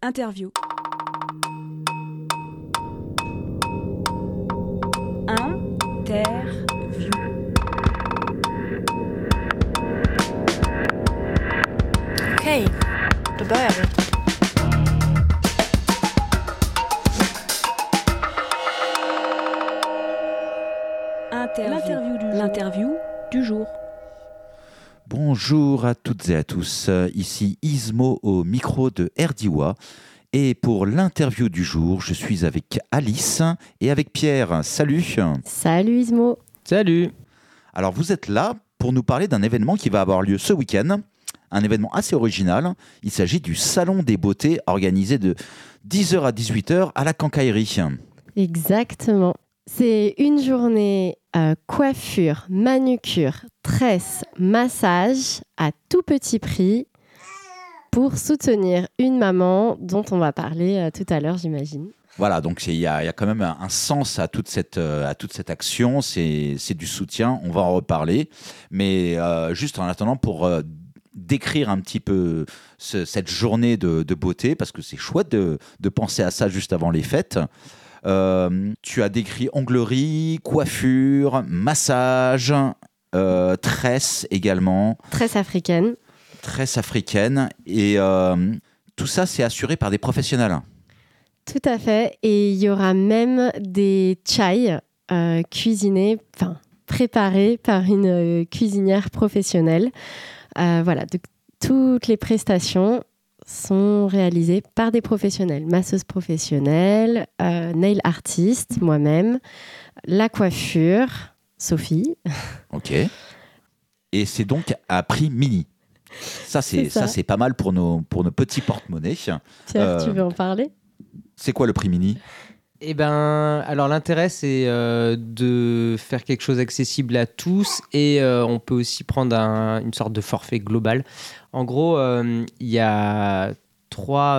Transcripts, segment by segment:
Interview. Interview. Okej, då börjar vi. L'interview du jour. Bonjour à toutes et à tous, ici Ismo au micro de RDIWA et pour l'interview du jour, je suis avec Alice et avec Pierre. Salut. Salut Ismo. Salut. Alors vous êtes là pour nous parler d'un événement qui va avoir lieu ce week-end, un événement assez original. Il s'agit du Salon des Beautés organisé de 10h à 18h à la Quincaillerie. Exactement. C'est une journée coiffure, manucure, tresse, massage à tout petit prix pour soutenir une maman dont on va parler tout à l'heure, j'imagine. Voilà, donc il y a quand même un sens à toute cette action, c'est du soutien, on va en reparler. Mais juste en attendant, pour décrire un petit peu cette journée de beauté, parce que c'est chouette de penser à ça juste avant les fêtes. Tu as décrit onglerie, coiffure, massage, tresse également. Tresse africaine. Tresse africaine. Et tout ça, c'est assuré par des professionnels. Tout à fait. Et il y aura même des chai cuisinés, préparés par une cuisinière professionnelle. Voilà, toutes les prestations sont réalisées par des professionnels, masseuses professionnelles, nail artiste, moi-même, la coiffure, Sophie. Ok. Et c'est donc à prix mini. Ça, c'est pas mal pour nos petits porte-monnaies. Pierre, tu veux en parler ? C'est quoi le prix mini ? Eh ben, alors l'intérêt, c'est de faire quelque chose accessible à tous et on peut aussi prendre une sorte de forfait global. En gros, il y a trois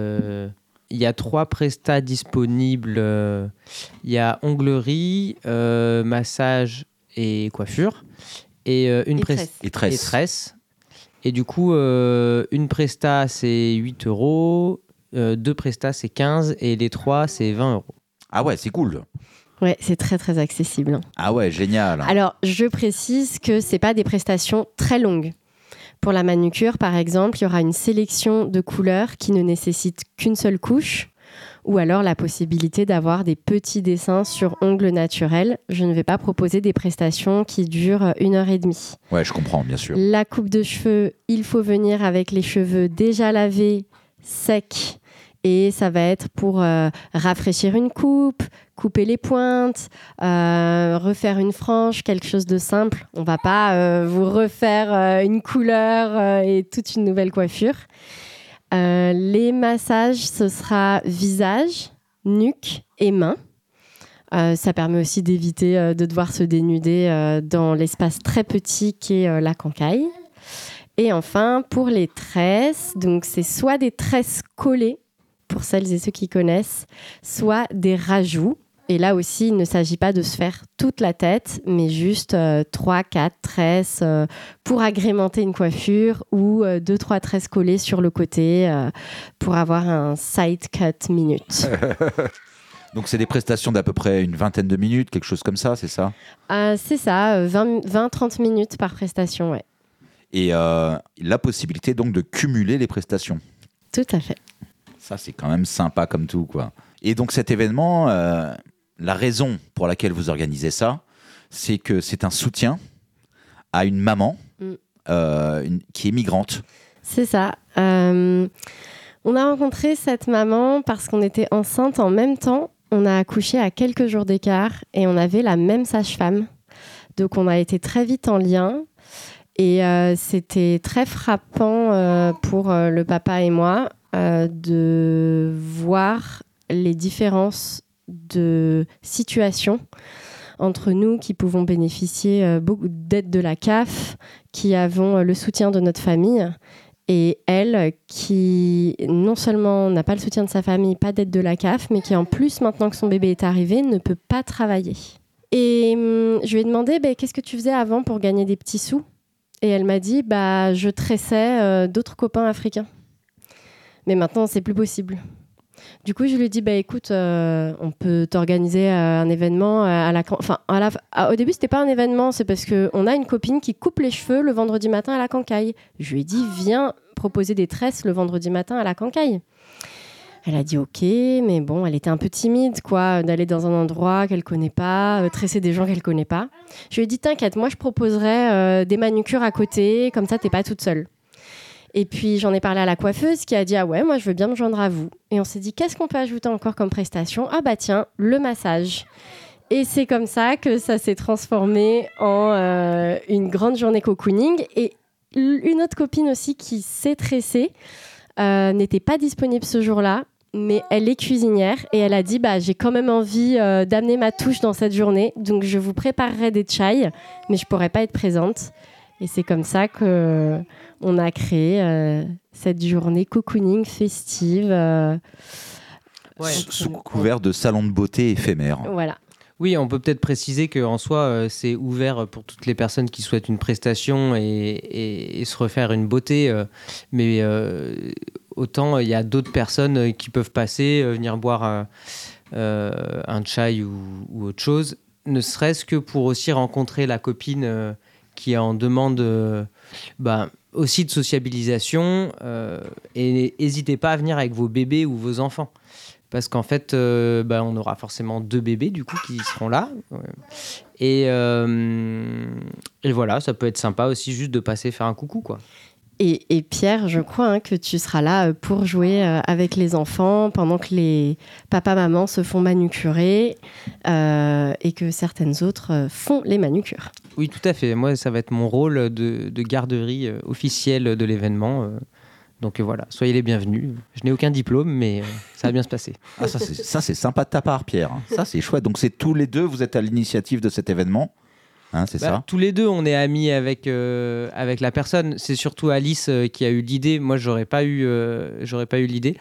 prestats disponibles. Il y a onglerie, massage et coiffure. Et tresse. Et du coup, une presta, c'est 8 €. 2 prestats, c'est 15 et les 3, c'est 20 €. Ah ouais, c'est cool. Ouais, c'est très très accessible. Ah ouais, génial. Alors, je précise que c'est pas des prestations très longues. Pour la manucure, par exemple, il y aura une sélection de couleurs qui ne nécessite qu'une seule couche, ou alors la possibilité d'avoir des petits dessins sur ongles naturels. Je ne vais pas proposer des prestations qui durent 1h30. Ouais, je comprends, bien sûr. La coupe de cheveux, il faut venir avec les cheveux déjà lavés, secs, et ça va être pour rafraîchir une coupe, couper les pointes, refaire une frange, quelque chose de simple. On ne va pas vous refaire une couleur et toute une nouvelle coiffure. Les massages, ce sera visage, nuque et mains. Ça permet aussi d'éviter de devoir se dénuder dans l'espace très petit qu'est la Cancaille. Et enfin, pour les tresses, donc c'est soit des tresses collées, pour celles et ceux qui connaissent, soit des rajouts. Et là aussi, il ne s'agit pas de se faire toute la tête, mais juste 3-4 tresses pour agrémenter une coiffure ou 2-3 tresses collées sur le côté pour avoir un side cut minute. Donc c'est des prestations d'à peu près une vingtaine de minutes, quelque chose comme ça, c'est ça ? C'est ça, 20-30 minutes par prestation, ouais. Et la possibilité donc de cumuler les prestations. Tout à fait. Ça, c'est quand même sympa comme tout, quoi. Et donc cet événement, la raison pour laquelle vous organisez ça, c'est que c'est un soutien à une maman qui est migrante. C'est ça. On a rencontré cette maman parce qu'on était enceinte en même temps. On a accouché à quelques jours d'écart et on avait la même sage-femme. Donc on a été très vite en lien. Et c'était très frappant pour le papa et moi de voir les différences de situation entre nous qui pouvons bénéficier beaucoup d'aide de la CAF, qui avons le soutien de notre famille, et elle qui non seulement n'a pas le soutien de sa famille, pas d'aide de la CAF, mais qui en plus, maintenant que son bébé est arrivé, ne peut pas travailler. Et je lui ai demandé qu'est-ce que tu faisais avant pour gagner des petits sous ? Et elle m'a dit je tressais d'autres copains africains. Mais maintenant, c'est plus possible. Du coup, je lui ai dit, écoute, on peut t'organiser un événement au début, c'était pas un événement, c'est parce qu'on a une copine qui coupe les cheveux le vendredi matin à la Cancaille. Je lui ai dit, viens proposer des tresses le vendredi matin à la Cancaille. Elle a dit ok, mais bon, elle était un peu timide, quoi, d'aller dans un endroit qu'elle connaît pas, tresser des gens qu'elle connaît pas. Je lui ai dit, t'inquiète, moi je proposerai des manucures à côté, comme ça t'es pas toute seule. Et puis j'en ai parlé à la coiffeuse qui a dit ah ouais, moi je veux bien me joindre à vous. Et on s'est dit qu'est-ce qu'on peut ajouter encore comme prestation ? Ah bah tiens, le massage. Et c'est comme ça que ça s'est transformé en une grande journée cocooning. Et une autre copine aussi qui s'est tressée n'était pas disponible ce jour-là, mais elle est cuisinière et elle a dit j'ai quand même envie d'amener ma touche dans cette journée, donc je vous préparerai des chai, mais je pourrais pas être présente. Et c'est comme ça qu'on a créé cette journée cocooning festive. Sous couvert de salon de beauté éphémère. Voilà. Oui, on peut peut-être préciser qu'en soi, c'est ouvert pour toutes les personnes qui souhaitent une prestation et se refaire une beauté. Mais autant, il y a d'autres personnes qui peuvent passer, venir boire un chai ou autre chose, ne serait-ce que pour aussi rencontrer la copine qui est en demande aussi de sociabilisation. Et n'hésitez pas à venir avec vos bébés ou vos enfants. Parce qu'en fait, on aura forcément 2 bébés du coup qui seront là. Et voilà, ça peut être sympa aussi juste de passer faire un coucou, quoi. Et Pierre, je crois que tu seras là pour jouer avec les enfants pendant que les papas-mamans se font manucurer et que certaines autres font les manucures. Oui, tout à fait. Moi, ça va être mon rôle de garderie officielle de l'événement. Donc voilà, soyez les bienvenus. Je n'ai aucun diplôme, mais ça va bien se passer. Ah, ça, c'est sympa de ta part, Pierre. Ça, c'est chouette. Donc, c'est tous les deux, vous êtes à l'initiative de cet événement, c'est ça ? Tous les deux, on est amis avec la personne. C'est surtout Alice qui a eu l'idée. Moi, j'aurais pas eu l'idée.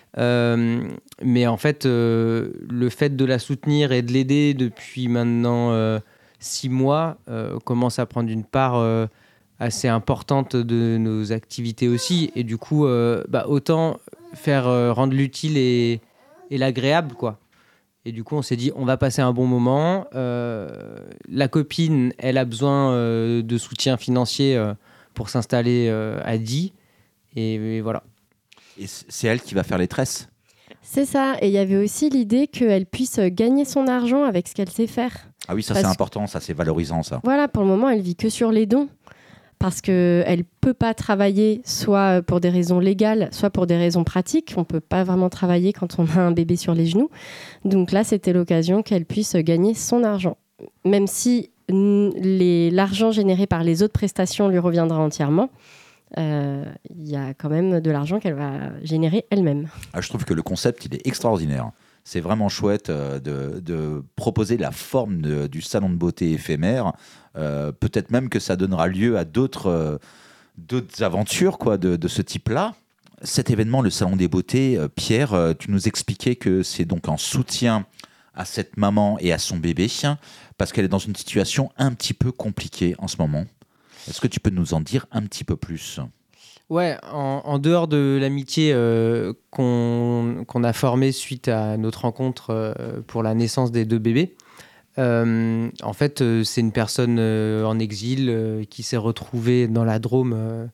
Mais en fait, le fait de la soutenir et de l'aider depuis maintenant 6 mois commence à prendre une part assez importante de nos activités aussi, et du coup autant faire rendre l'utile et l'agréable, quoi. Et du coup on s'est dit on va passer un bon moment, la copine elle a besoin de soutien financier pour s'installer à Die, et voilà. Et c'est elle qui va faire les tresses ? C'est ça, et il y avait aussi l'idée qu'elle puisse gagner son argent avec ce qu'elle sait faire. Ah oui, ça c'est important, ça c'est valorisant, ça. Voilà, pour le moment elle vit que sur les dons. Parce qu'elle ne peut pas travailler soit pour des raisons légales, soit pour des raisons pratiques. On ne peut pas vraiment travailler quand on a un bébé sur les genoux. Donc là, c'était l'occasion qu'elle puisse gagner son argent. Même si l'argent généré par les autres prestations lui reviendra entièrement, il y a quand même de l'argent qu'elle va générer elle-même. Ah, je trouve que le concept, il est extraordinaire. C'est vraiment chouette de proposer la forme du salon de beauté éphémère. Peut-être même que ça donnera lieu à d'autres aventures, quoi, de ce type-là. Cet événement, le salon des beautés, Pierre, tu nous expliquais que c'est donc en soutien à cette maman et à son bébé, parce qu'elle est dans une situation un petit peu compliquée en ce moment. Est-ce que tu peux nous en dire un petit peu plus ? Ouais, en dehors de l'amitié qu'on a formée suite à notre rencontre pour la naissance des 2 bébés, en fait, c'est une personne en exil qui s'est retrouvée dans la Drôme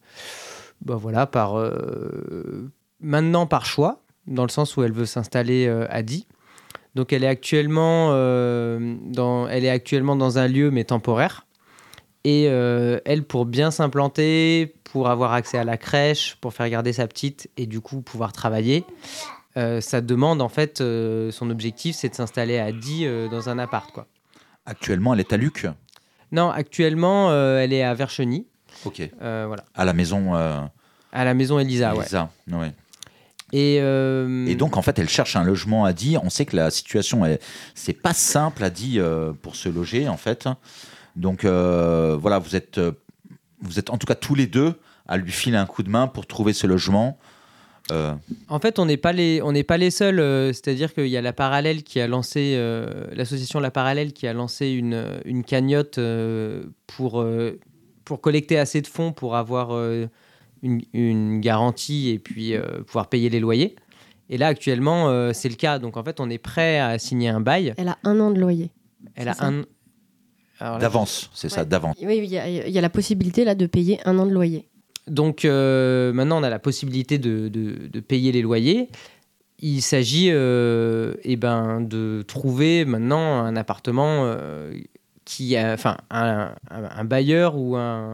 maintenant par choix, dans le sens où elle veut s'installer à Die. Donc elle est actuellement dans un lieu mais temporaire. Et elle, pour bien s'implanter, pour avoir accès à la crèche, pour faire garder sa petite et du coup pouvoir travailler, ça demande en fait, son objectif c'est de s'installer à Die dans un appart, quoi. Actuellement, elle est à Luc ? Non, actuellement elle est à Vercheny. Ok. Voilà. À la maison. À la maison Elisa, ouais. Et donc en fait, elle cherche un logement à Die. On sait que la situation c'est pas simple à Die pour se loger, en fait. Donc voilà, vous êtes en tout cas tous les deux à lui filer un coup de main pour trouver ce logement. En fait, on n'est pas les seuls. C'est-à-dire qu'il y a la Parallèle qui a lancé l'association La Parallèle qui a lancé une cagnotte pour collecter assez de fonds pour avoir une garantie et puis pouvoir payer les loyers. Et là, actuellement, c'est le cas. Donc, en fait, on est prêt à signer un bail. Elle a 1 an de loyer. Elle a un... Alors, d'avance, c'est ça, d'avance. Oui, il y a la possibilité là de payer 1 an de loyer. Donc, maintenant, on a la possibilité de payer les loyers. Il s'agit de trouver maintenant un appartement qui a... Enfin, un bailleur ou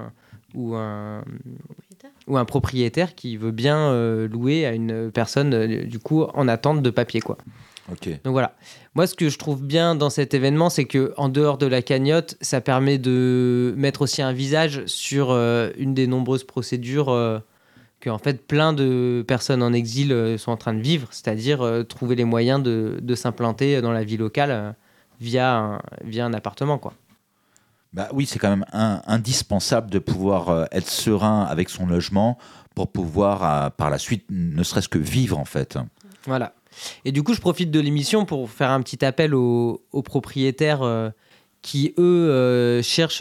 un propriétaire qui veut bien louer à une personne du coup en attente de papier, quoi. Ok. Donc voilà. Moi, ce que je trouve bien dans cet événement, c'est que en dehors de la cagnotte, ça permet de mettre aussi un visage sur une des nombreuses procédures que en fait plein de personnes en exil sont en train de vivre, c'est-à-dire trouver les moyens de s'implanter dans la vie locale via un appartement, quoi. Bah oui, c'est quand même indispensable de pouvoir être serein avec son logement pour pouvoir, par la suite, ne serait-ce que vivre, en fait. Voilà. Et du coup, je profite de l'émission pour faire un petit appel aux propriétaires qui, eux, cherchent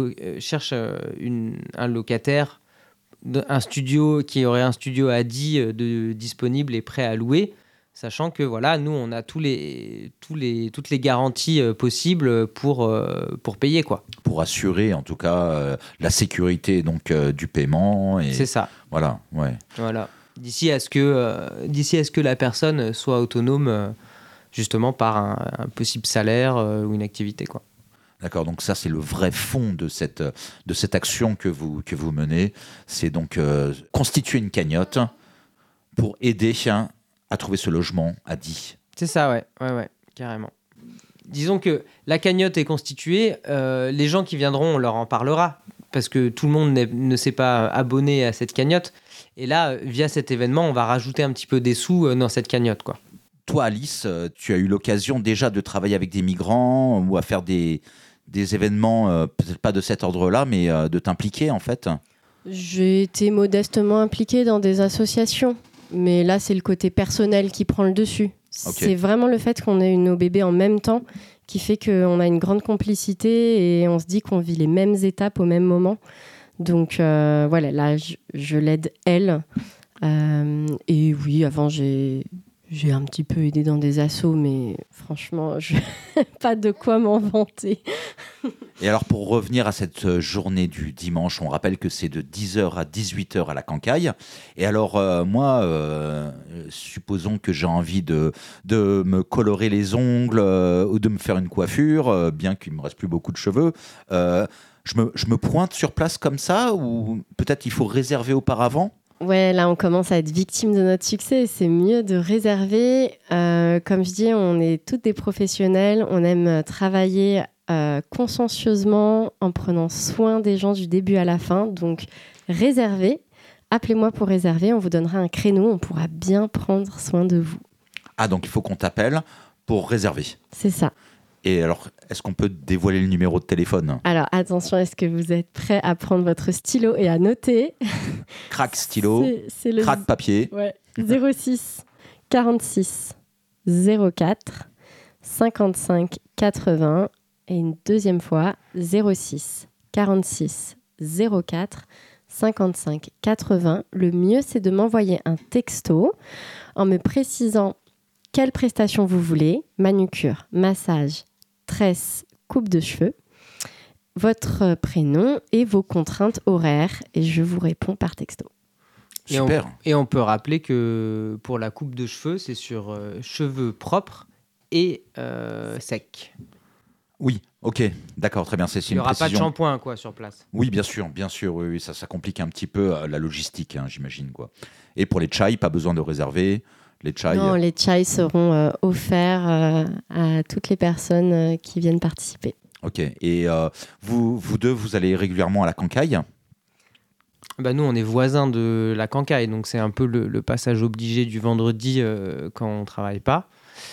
un locataire, un studio qui aurait un studio à 10 disponible et prêt à louer. Sachant que voilà, nous, on a toutes les garanties possibles pour payer, quoi. Pour assurer, en tout cas, la sécurité donc, du paiement. Et... C'est ça. Voilà, ouais. Voilà. D'ici à ce que la personne soit autonome, justement, par un possible salaire ou une activité, quoi. D'accord, donc ça, c'est le vrai fond de cette action que vous menez. C'est donc constituer une cagnotte pour aider à trouver ce logement à 10. C'est ça, ouais, carrément. Disons que la cagnotte est constituée, les gens qui viendront, on leur en parlera, parce que tout le monde ne s'est pas abonné à cette cagnotte. Et là, via cet événement, on va rajouter un petit peu des sous dans cette cagnotte, quoi. Toi, Alice, tu as eu l'occasion déjà de travailler avec des migrants ou à faire des événements, peut-être pas de cet ordre-là, mais de t'impliquer, en fait? J'ai été modestement impliquée dans des associations. Mais là, c'est le côté personnel qui prend le dessus. Okay. C'est vraiment le fait qu'on ait nos bébés en même temps qui fait qu'on a une grande complicité et on se dit qu'on vit les mêmes étapes au même moment. Donc voilà, là, je l'aide elle. Et oui, avant, j'ai un petit peu aidé dans des assos, mais franchement, pas de quoi m'en vanter. Et alors, pour revenir à cette journée du dimanche, on rappelle que c'est de 10h à 18h à la Cancaille. Et alors, moi, supposons que j'ai envie de me colorer les ongles ou de me faire une coiffure, bien qu'il ne me reste plus beaucoup de cheveux. Je me pointe sur place comme ça, ou peut-être il faut réserver auparavant? Ouais, là, on commence à être victime de notre succès. C'est mieux de réserver. Comme je dis, on est toutes des professionnels. On aime travailler consciencieusement en prenant soin des gens du début à la fin. Donc, réservez. Appelez-moi pour réserver. On vous donnera un créneau. On pourra bien prendre soin de vous. Ah, donc il faut qu'on t'appelle pour réserver. C'est ça. Et alors, est-ce qu'on peut dévoiler le numéro de téléphone? Alors, attention, est-ce que vous êtes prêts à prendre votre stylo et à noter? Crac stylo, crac papier. Ouais. 06 46 04 55 80. Et une deuxième fois, 06 46 04 55 80. Le mieux, c'est de m'envoyer un texto en me précisant quelle prestation vous voulez, manucure, massage, tresse, coupe de cheveux, votre prénom et vos contraintes horaires, et je vous réponds par texto. Super. Et on peut rappeler que pour la coupe de cheveux, c'est sur cheveux propres et secs. Oui, ok, d'accord, très bien. Il n'y aura pas de shampoing sur place. Oui, bien sûr, oui, ça complique un petit peu la logistique, j'imagine, quoi. Et pour les chais, pas besoin de réserver. Les chais. Non, les chais seront offerts à toutes les personnes qui viennent participer. Ok, et vous deux, vous allez régulièrement à la Cancaille? Nous, on est voisins de la Cancaille, donc c'est un peu le passage obligé du vendredi quand on ne travaille pas.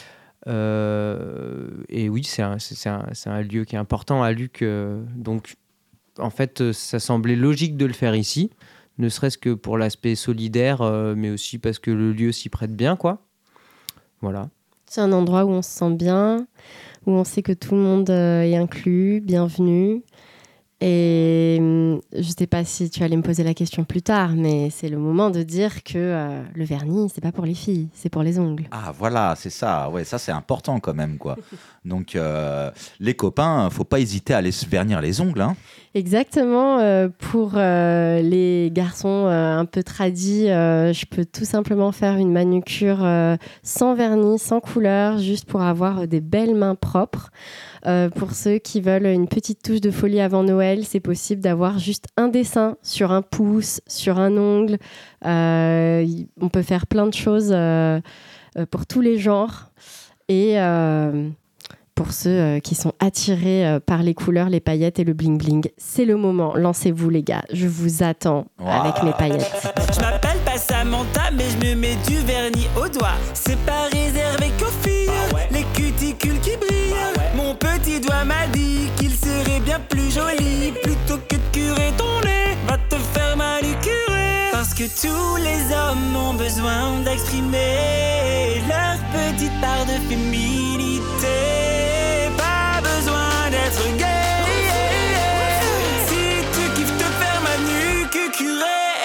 Et oui, c'est un lieu qui est important à Luc. Donc, en fait, ça semblait logique de le faire ici, ne serait-ce que pour l'aspect solidaire, mais aussi parce que le lieu s'y prête bien, quoi. Voilà. C'est un endroit où on se sent bien, où on sait que tout le monde est inclus, bienvenu. Et je ne sais pas si tu allais me poser la question plus tard, mais c'est le moment de dire que le vernis, c'est pas pour les filles, c'est pour les ongles. Ah voilà, c'est ça. Ouais, ça c'est important quand même, quoi. Donc les copains, faut pas hésiter à aller se vernir les ongles, hein. Exactement. Pour les garçons un peu tradis, je peux tout simplement faire une manucure sans vernis, sans couleur, juste pour avoir des belles mains propres. Pour ceux qui veulent une petite touche de folie avant Noël, c'est possible d'avoir juste un dessin sur un pouce, sur un ongle. On peut faire plein de choses pour tous les genres. Et pour ceux qui sont attirés par les couleurs, les paillettes et le bling-bling, c'est le moment. Lancez-vous les gars, je vous attends avec mes paillettes. Je m'appelle pas Samantha, mais je me mets du vernis au doigt. C'est pas réservé qu'aux filles, les cuticules qui brillent. Mon petit doigt m'a dit qu'il serait bien plus joli. Plutôt que de curer ton nez, va te faire manucurer. Parce que tous les hommes ont besoin d'exprimer leur petite part de féminité. Pas besoin d'être gay. Si tu kiffes te faire manucurer.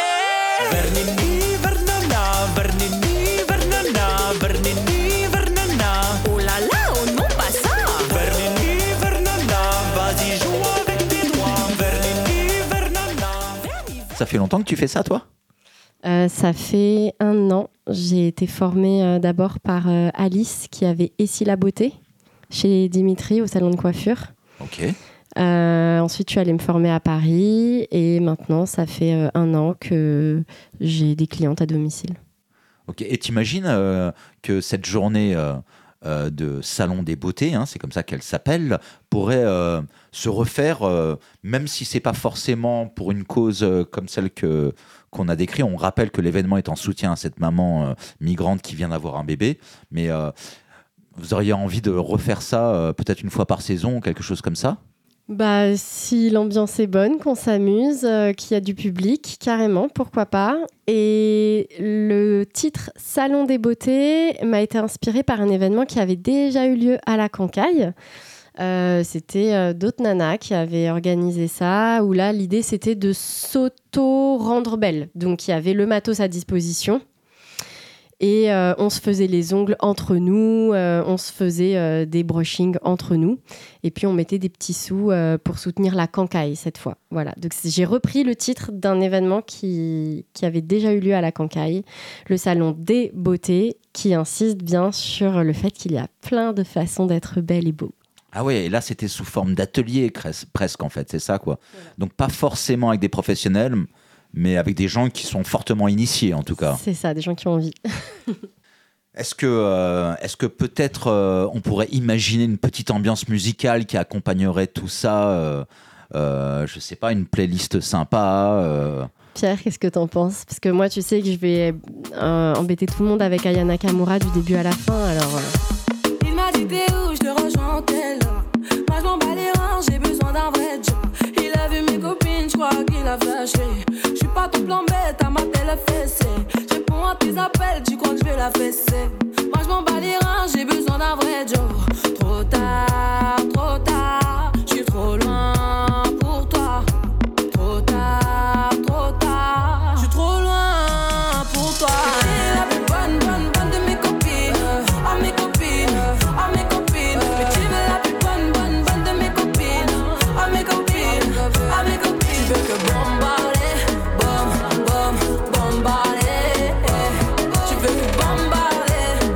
Vernini, vernana, vernini, vernana, vernini, vernana. Oh là là, oh non, pas ça. Vernini, vernana, vas-y, joue avec tes doigts. Vernini, vernana. Ça fait longtemps que tu fais ça, toi ? Ça fait 1 an. J'ai été formée d'abord par Alice, qui avait Essie la beauté chez Dimitri au salon de coiffure. Ok. Ensuite, je suis allée me former à Paris et maintenant, ça fait 1 an que j'ai des clientes à domicile. Ok. Et t'imagines que cette journée de salon des beautés, hein, c'est comme ça qu'elle s'appelle, pourrait se refaire, même si c'est pas forcément pour une cause comme celle qu'on a décrite. On rappelle que l'événement est en soutien à cette maman migrante qui vient d'avoir un bébé, mais vous auriez envie de refaire ça peut-être une fois par saison, quelque chose comme ça ? Bah, si l'ambiance est bonne, qu'on s'amuse, qu'il y a du public, carrément, pourquoi pas. Et le titre Salon des beautés m'a été inspiré par un événement qui avait déjà eu lieu à la Cancaille. C'était d'autres nanas qui avaient organisé ça, où là, l'idée, c'était de s'auto-rendre belle. Donc, il y avait le matos à disposition. Et on se faisait les ongles entre nous, on se faisait des brushings entre nous. Et puis, on mettait des petits sous pour soutenir la Cancaille cette fois. Voilà. Donc, j'ai repris le titre d'un événement qui avait déjà eu lieu à la Cancaille, le Salon des beautés, qui insiste bien sur le fait qu'il y a plein de façons d'être belle et beau. Ah ouais, et là, c'était sous forme d'atelier presque, en fait, c'est ça, quoi. Voilà. Donc, pas forcément avec des professionnels, mais avec des gens qui sont fortement initiés, en tout cas. C'est ça, des gens qui ont envie. Est-ce que peut-être on pourrait imaginer une petite ambiance musicale qui accompagnerait tout ça je sais pas, une playlist sympa Pierre, qu'est-ce que t'en penses ? Parce que moi, tu sais que je vais embêter tout le monde avec Aya Nakamura du début à la fin, alors... Il m'a dit t'es où, je te rejoins, t'es là. Moi, je m'en bats les reins, j'ai besoin d'un vrai job. Il a vu mes copines, je crois qu'il a flashé. Je suis pas tout plan bête, à m'appeler le fessé. Je réponds à tes appels, tu crois que je vais la fesser. Moi, je m'en bats les reins, j'ai besoin d'un vrai job. Trop tard, je suis trop loin pour toi. Trop tard, je suis trop loin pour toi. T'es la plus bonne de mes copines. À mes copines, à mes copines. Mais tu veux la plus bonne de mes copines. À mes copines, à mes copines. Tu veux que bombarder, bombarder. Tu veux que bombarder,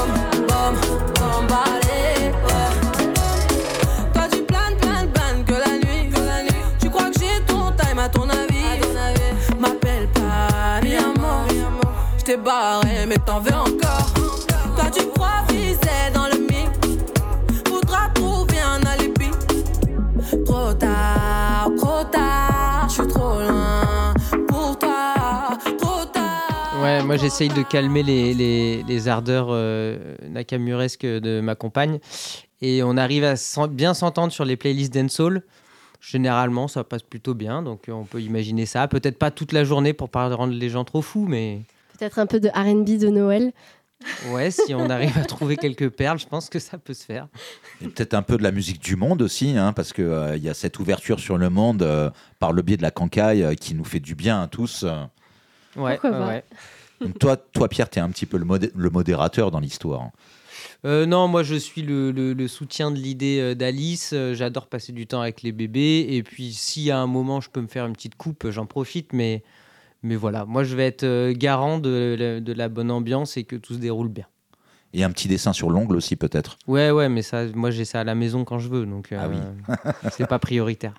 bombarder. Toi tu planes que la nuit. Tu crois que j'ai ton time à ton avis. M'appelle pas mi amor. Je t'ai barré mais t'en veux encore. Toi tu crois viser dans le mix. Faudra trouver un alibi. Trop tard, je suis trop loin pour toi. Trop tard. Ouais, moi j'essaye de calmer les ardeurs nakamuresques de ma compagne. Et on arrive à bien s'entendre sur les playlists dancehall. Généralement, ça passe plutôt bien, donc on peut imaginer ça. Peut-être pas toute la journée pour pas rendre les gens trop fous, mais... Peut-être un peu de R&B de Noël. Ouais, si on arrive à trouver quelques perles, je pense que ça peut se faire. Et peut-être un peu de la musique du monde aussi, hein, parce qu'il y a cette ouverture sur le monde par le biais de la cancaille qui nous fait du bien à tous. Ouais. Donc toi, Pierre, tu es un petit peu le modérateur dans l'histoire. Non, moi je suis le soutien de l'idée d'Alice. J'adore passer du temps avec les bébés. Et puis si à un moment je peux me faire une petite coupe, j'en profite. Mais voilà, moi je vais être garant de la bonne ambiance et que tout se déroule bien. Et un petit dessin sur l'ongle aussi peut-être. Ouais, mais ça, moi j'ai ça à la maison quand je veux. Donc oui. C'est pas prioritaire.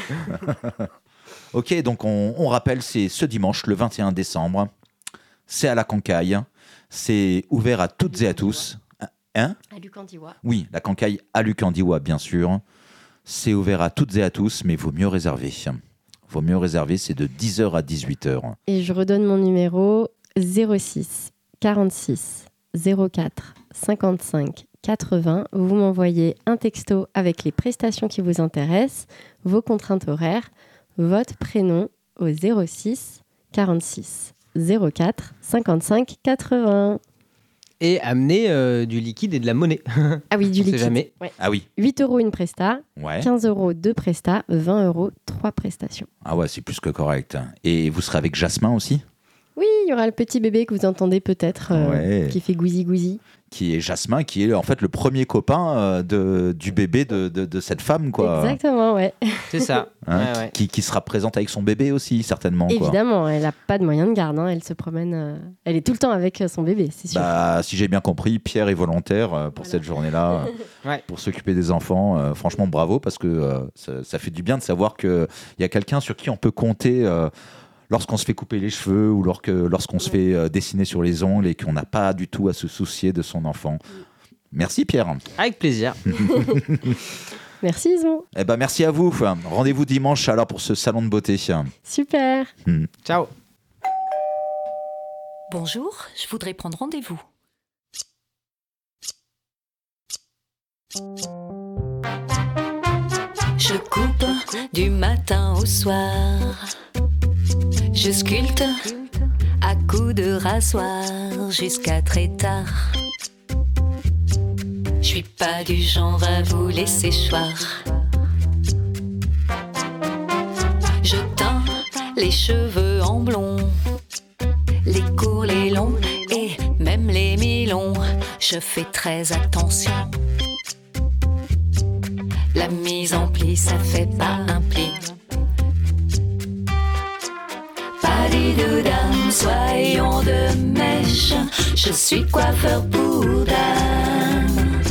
Ok, donc on rappelle, c'est ce dimanche, le 21 décembre. C'est à la Cancaille. C'est ouvert à toutes et à tous. Hein ? À Lucandiwa. Oui, la Cancaille à Lucandiwa, bien sûr. C'est ouvert à toutes et à tous, mais il vaut mieux réserver. C'est de 10h à 18h. Et je redonne mon numéro 06 46 04 55 80. Vous m'envoyez un texto avec les prestations qui vous intéressent, vos contraintes horaires, votre prénom au 06 46 04 55 80. Et amener du liquide et de la monnaie. Ah oui, du liquide. Jamais. Ouais. Ah oui. 8 € une presta, Ouais. 15 € deux prestas, 20 € trois prestations. Ah ouais, c'est plus que correct. Et vous serez avec Jasmin aussi ? Oui, il y aura le petit bébé que vous entendez peut-être, qui fait gousi-gousi. Qui est Jasmin, qui est en fait le premier copain du bébé de cette femme, quoi. Exactement, ouais. C'est ça. Ouais. Qui sera présente avec son bébé aussi, certainement. Évidemment, elle n'a pas de moyen de garde. Elle se promène. Elle est tout le temps avec son bébé, c'est sûr. Si j'ai bien compris, Pierre est volontaire pour cette journée-là, pour s'occuper des enfants. Franchement, bravo, parce que ça fait du bien de savoir qu'il y a quelqu'un sur qui on peut compter lorsqu'on se fait couper les cheveux ou lorsqu'on se fait dessiner sur les ongles et qu'on n'a pas du tout à se soucier de son enfant. Merci Pierre. Avec plaisir. Merci Ison. Merci à vous. Rendez-vous dimanche alors pour ce salon de beauté. Super. Ciao. Bonjour, je voudrais prendre rendez-vous. Je coupe du matin au soir. Je sculpte à coups de rasoir jusqu'à très tard. Je suis pas du genre à vous laisser choir. Je teins les cheveux en blond, les courts, les longs et même les mi-longs. Je fais très attention. La mise en pli, ça fait pas un pli. Palidoudam, soyons de mèche. Je suis coiffeur pour dame.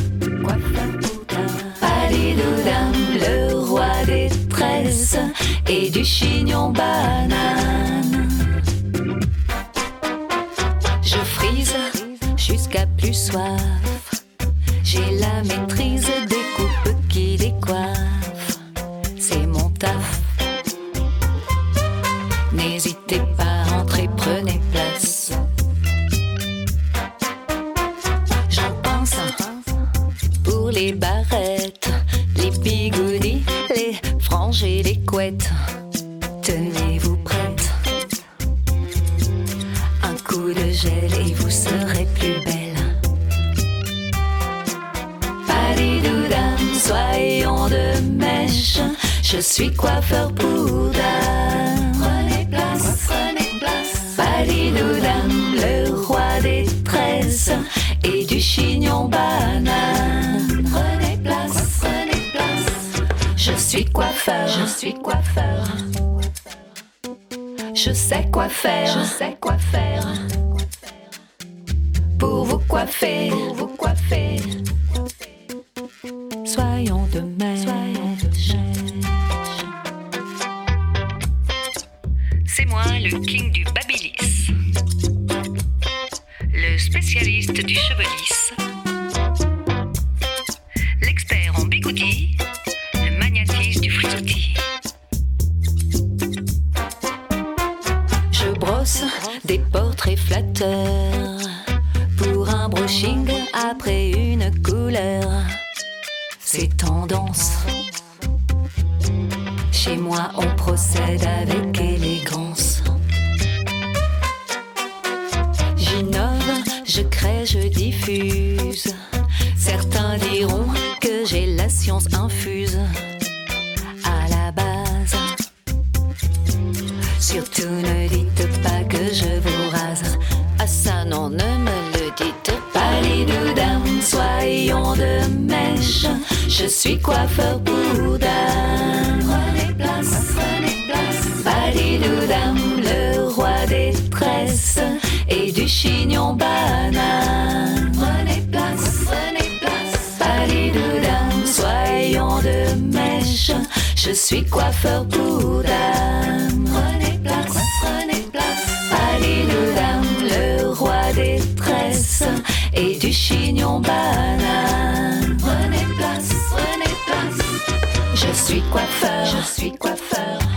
Palidoudam, le roi des tresses et du chignon banane. Je frise jusqu'à plus soif. J'ai la maîtrise des coupes qui décoiffent. C'est mon taf. N'hésitez pas à entrer, prenez place. J'en pense pour les barrettes, les bigoudis, les franges et les couettes. Tenez-vous prête. Un coup de gel et vous serez plus belle. Palidoudam, soyons de mèche. Je suis coiffeur pour dame. Prenez place, prenez place. Palidoudam, le roi des tresses et du chignon banane. Prenez place, prenez place. Je suis coiffeur, je suis coiffeur. Je sais quoi faire, je sais quoi faire. Pour vous coiffer, pour vous coiffer. Soyons de mèche. C'est moi le king du babyliss, le spécialiste du cheveu lisse, l'expert en bigoudi, le magnatiste du frisoutis. Je brosse des portraits flatteurs pour un brushing après une couleur. C'est tendance. Chez moi, on procède avec élégance. J'innove, je crée secret je diffuse. Certains diront que j'ai la science infuse. À la base, surtout ne dites pas que je vous rase. Ah ça non, ne me le dites pas. Palidoudam, soyons de mèche. Je suis coiffeur pour dame. Prenez place, prenez place. Palidoudam, le roi des tresses et du chignon banane. Prenez place, prenez place. Palidoudam, soyons de mèche. Je suis coiffeur pour dame. Prenez place, prenez place. Palidoudam, le roi des tresses et du chignon banane. Prenez place, prenez place. Je suis coiffeur, je suis coiffeur.